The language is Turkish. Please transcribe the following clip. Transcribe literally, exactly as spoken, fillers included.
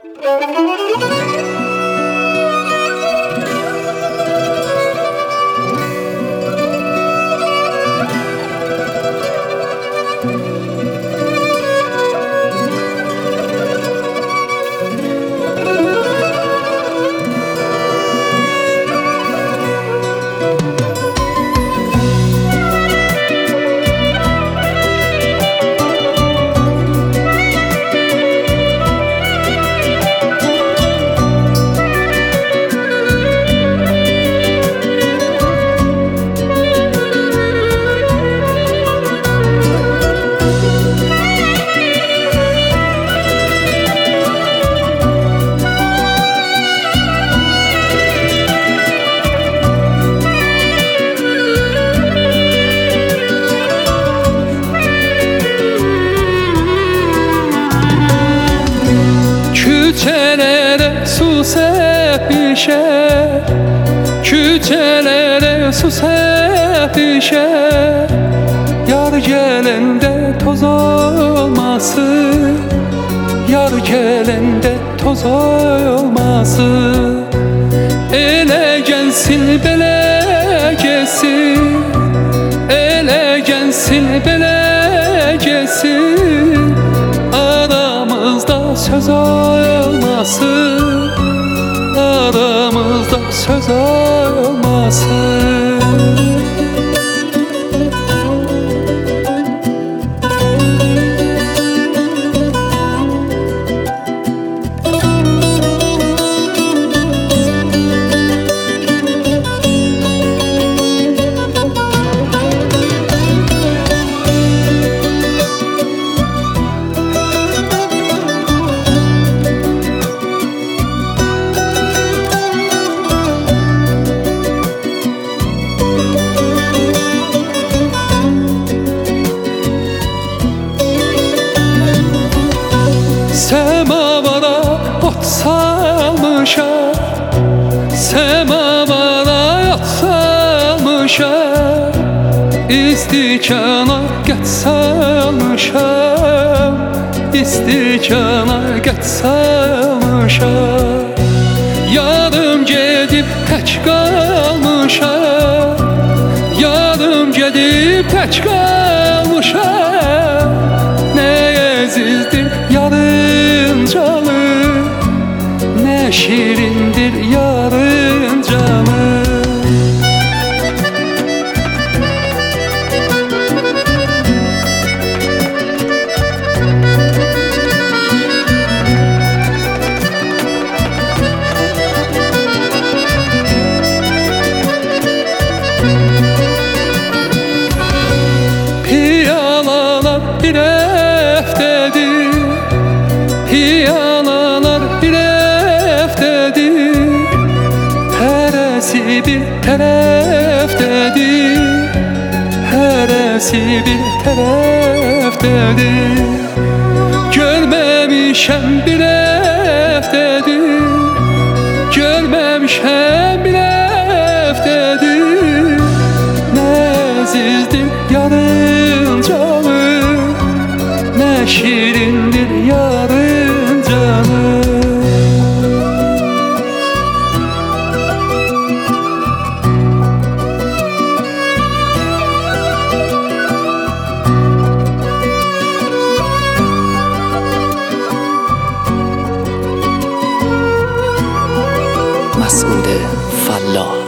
Küçelere su sepişe, küçelere su sepişe, yar gelende toz olmasın, yar gelende toz olmasın. Ele gelsin bele gelsin, ele gelsin bele gelsin, aramızda söz olmasın, aramızda söz olmasın. Semavara ot salmışam, semavara ot salmışam, istikana get salmışam, istikana get salmışam. Yarım gedib tək qalmışam, yarım gedib tək qalmışam. Nə əzizdir yarın canı, ne şirindir yarın canı. Piyalalar bir eftedir, piyalalar bir eftedir, heresi bir taraftedir, heresi bir taraftedir. Görmemişem bir eftedir, görmemişem bir eftedir. Ne azizdir yarın canı, ne şirindir yarın canı. مسعود فلاح.